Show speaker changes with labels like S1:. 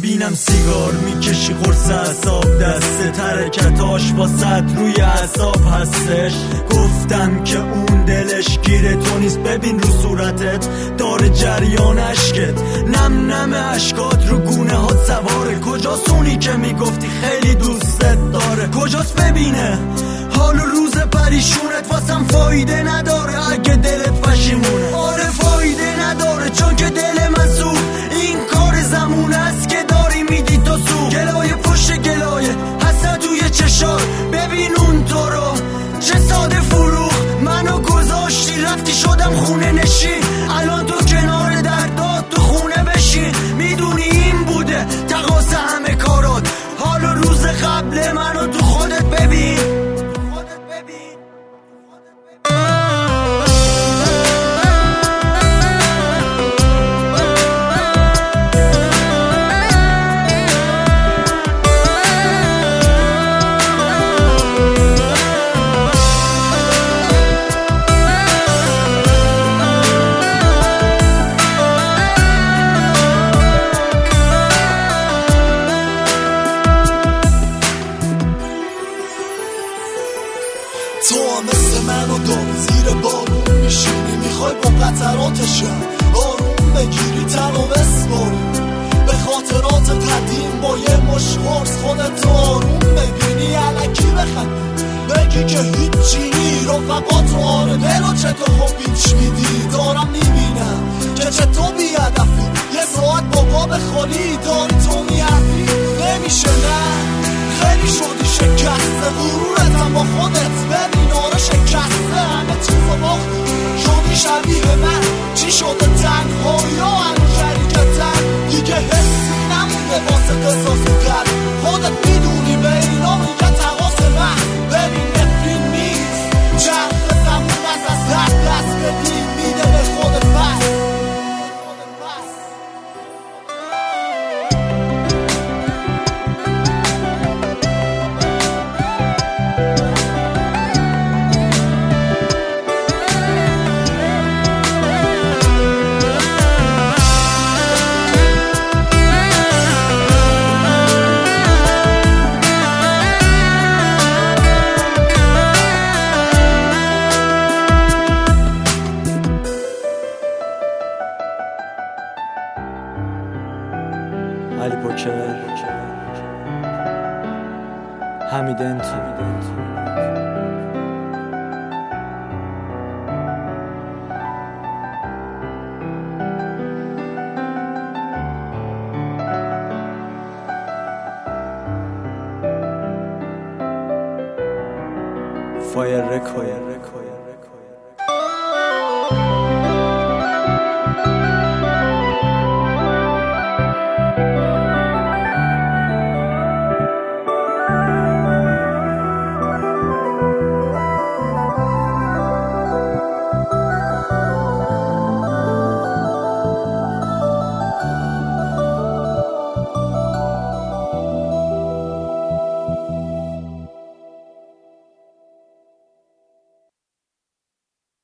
S1: ببینم سیگار میکشی قرص اعصاب دستت، حرکتاش واسط روی اعصاب هستش. گفتم که اون دلش گیره تو نیست، ببین رو صورتت داره جریان اشکت، نم نم اشکات رو گونه هات سواره. کجاست اونی که میگفتی خیلی دوستت داره؟ کجاست ببینه حال و روز پریشونت؟ واسم فایده نداره اگه دلت پشیمونه. آره فایده نداره چون که دل من سو، این کار زمونه است که داری میدی تو سو. گلایه پشت گلایه حسد توی چشار، ببین اون تو رو چه ساده فروخ. منو گذاشتی رفتی شدم خونه نشین، الان تو کنار دردات تو خونه بشین. میدونی این بوده تقاص همه کارات، حال و روز قبل منو تو خودت ببین.
S2: تو هم مثل منو داری زیر بارون میشینی، میخوای با قطراتشم آروم بگیری تن و بسپاری. به خاطرات قدیم با یه مش قرص خودت آروم ببینی، علکی بخندی بگی که هیچی نی. رفقات رو آره دلو چطور خب بیچ میدی. دارم میبینم که چطور بیادفی، یه ساعت بابا بخوری داری تو میادی. نمیشه نه خیلی شدی شکسته، غرورتم با خودت ببین آره شکسته. همه چیزو باختی شدی شبیه من، چی شده تنهایی ها هنو شریکتن. دیگه حسی نمونده واسه قصاص کرد، خودت میدونی به اینا میگه تقاس من. ببین نفرین نیست چرخ زمون از هر دست بدی میده به خودت پس.
S1: علی پوکر، حمیدنتو. فایر رکورد.